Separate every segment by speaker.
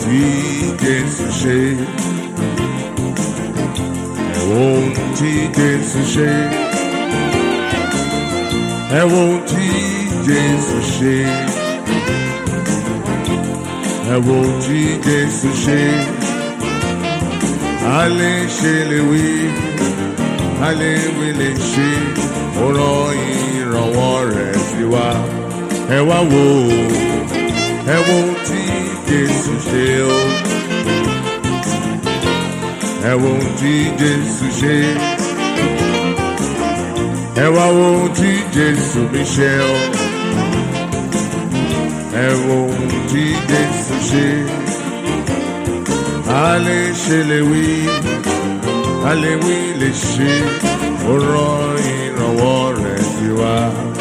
Speaker 1: tí Jésù ṣe. Ẹ wo ohun tí Jésù ṣe. Ẹ wo ohun tí Jésù ṣe. Ẹ wo ohun tí Jésù ṣe. A lè ṣe lè wí, a lè wí lè ṣe. Ó rán ìrànwọ́ rẹ̀ sí wa. Ẹ wá wò ó, ẹ wo ohun tí Jésù ṣe o. Ẹ wo ohun tí Jésù ṣe. Ẹ wá wo ohun tí Jésù mi ṣe o. Ẹ wo ohun tí Jésù ṣe. A lè ṣe lè wí, a lè wí lè ṣe. Ó rán ìrànwọ́ rẹ̀ sí wa.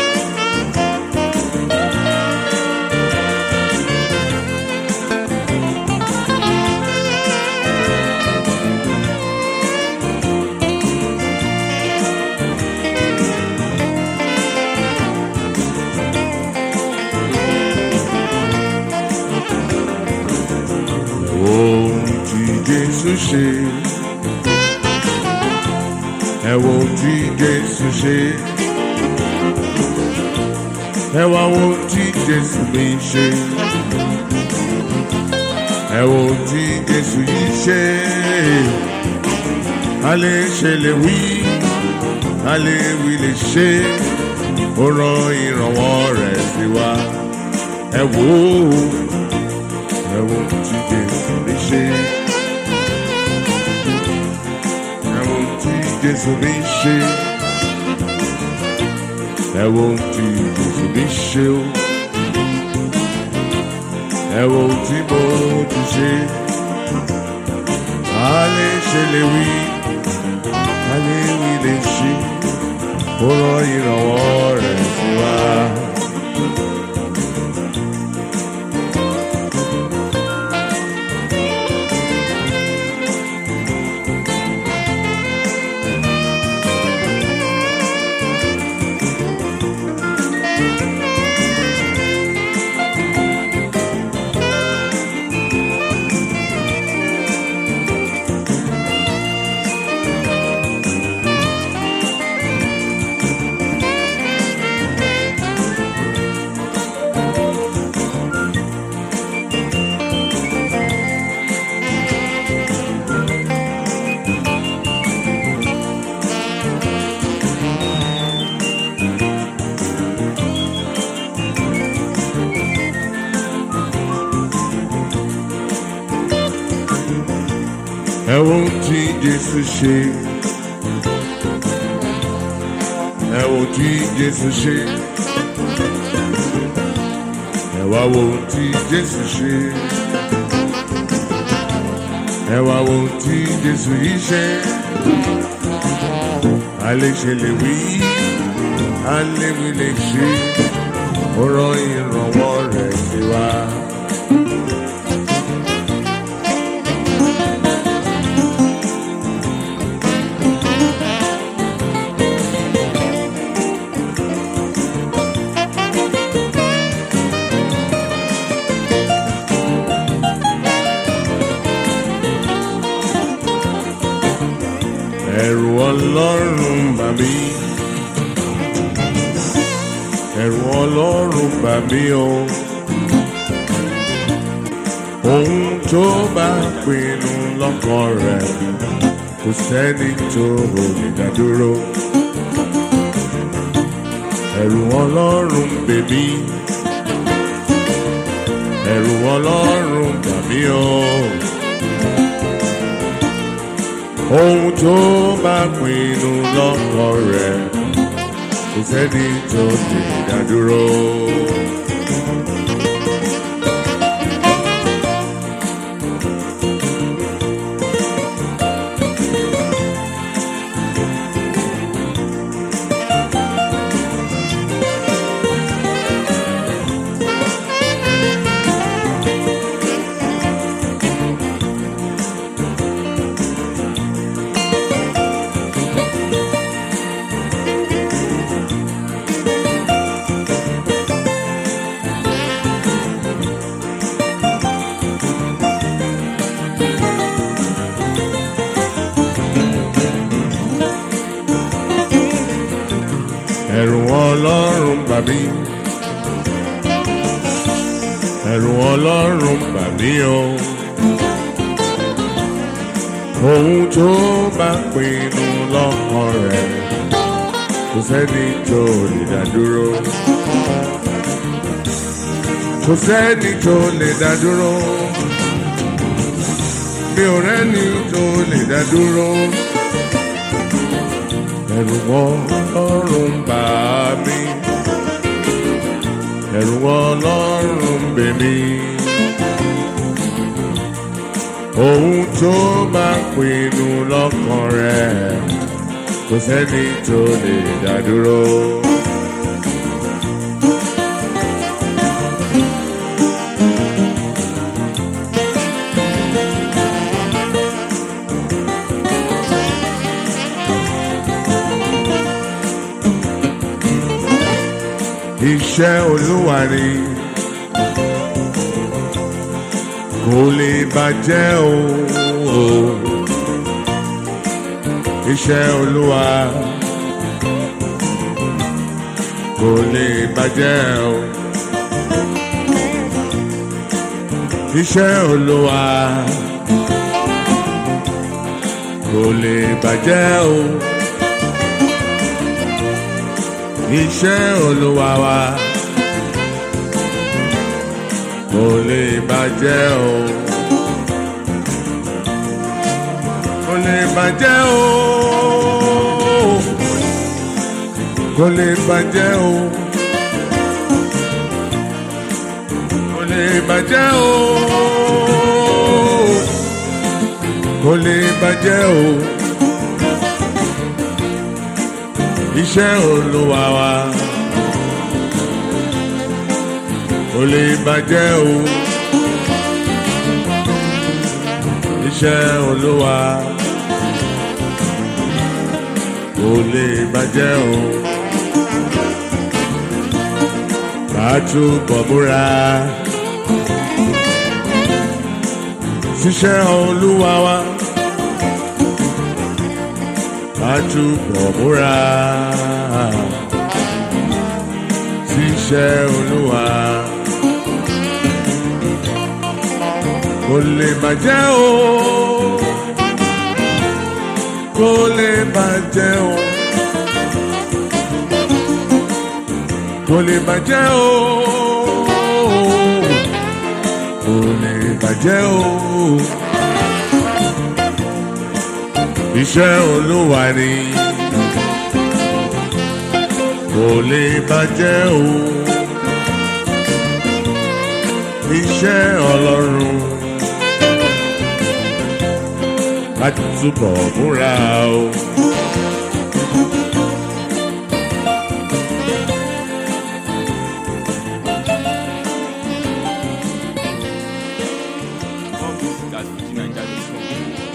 Speaker 1: Ohun tí Jésù ṣe. Ẹ wo ohun tí Jésù ṣe. Ẹ wá wo ohun tí Jésù mi ṣe. Ẹ wo ohun tí Jésù yìí ṣe. A lè ṣe lè wí, a lè wí lè ṣe. Ó rán ìrànwọ́ rẹ̀ sí wa. Ẹ wò ó, ẹ wo ohun tí Jésù mi ṣe. Ẹ wo ohun tí Jésù mi ṣe. Ẹ wo ohun tí Jésù mi ṣe o. Ẹ wo ohun tí mo ti ṣe. A lè ṣe lè wí, a lè wí lè ṣe. Ó rán ìrànwọ́ rẹ̀ sí wa. Ẹ wo ohun tí Jésù ṣe. Ẹ wo ohun tí Jésù ṣe. Ẹ wá wo ohun tí Jésù ṣe. Ẹ wá wo ohun tí Jésù yìí ṣe. A lè ṣe lè wí, a lè wí lè ṣe. Ó rán ìrànwọ́ rẹ̀ sí wa. Ẹ̀rù Ọlọ́run bà mí. Ẹ̀rù Ọlọ́run bà mí o. Ohun tó bá pinnu lọ́kàn rẹ̀ kò sẹ́ni tó lè dá dúró. Ẹ̀rù Ọlọ́run bà mí. Ẹ̀rù Ọlọ́run bà mí o. Ohun tó bá pinnu lọ́kàn rẹ̀ kò sẹ́ni tó lè dá dúró. Ọlọ́run bà mí. Ẹ̀rù Ọlọ́run bà mí o. Ohun tó bá pinnu lọ́kàn rẹ̀ kò sẹ́ni tó lè dá dúró. Kò sẹ́ni tó lè dá dúró. Mi ò rẹ́ni tó lè dá dúró. Ẹ̀rù Ọlọ́run bà mí. Ẹ̀rù Ọlọ́run bè mí. Ohun tó bá pinnu lọ́kàn rẹ̀ kò sẹ́ni tó lè dá dúró. Iṣẹ́ Olúwa ni kò lè bàjẹ́ o. Iṣẹ́ Olúwa kò lè bàjẹ́ o. Iṣẹ́ Olúwa kò lè bàjẹ́ o. Iṣẹ́ Olúwa wa kò lè bàjẹ́ o. Kò lè bàjẹ́ o. Kò lè bàjẹ́ o. Kò lè bàjẹ́ o. Kò lè bàjẹ́ o. Iṣẹ́ Olúwa wa kò lè bàjẹ́ o. Iṣẹ́ Olúwa kò lè bàjẹ́ o. Ká túbọ̀ múra síṣẹ́ Olúwa wa. Ká túbọ̀ múra síṣẹ́ Olúwa. Kò lè bàjẹ́ o. Kò lè bàjẹ́ o. Kò lè bàjẹ́ o. Kò lè bàjẹ́ o. Iṣẹ́ Olúwa ni kò lè bàjẹ́ o. Iṣẹ́ Ọlọ́run ká túbọ̀ múra o.
Speaker 2: More music at FujiNiger.com.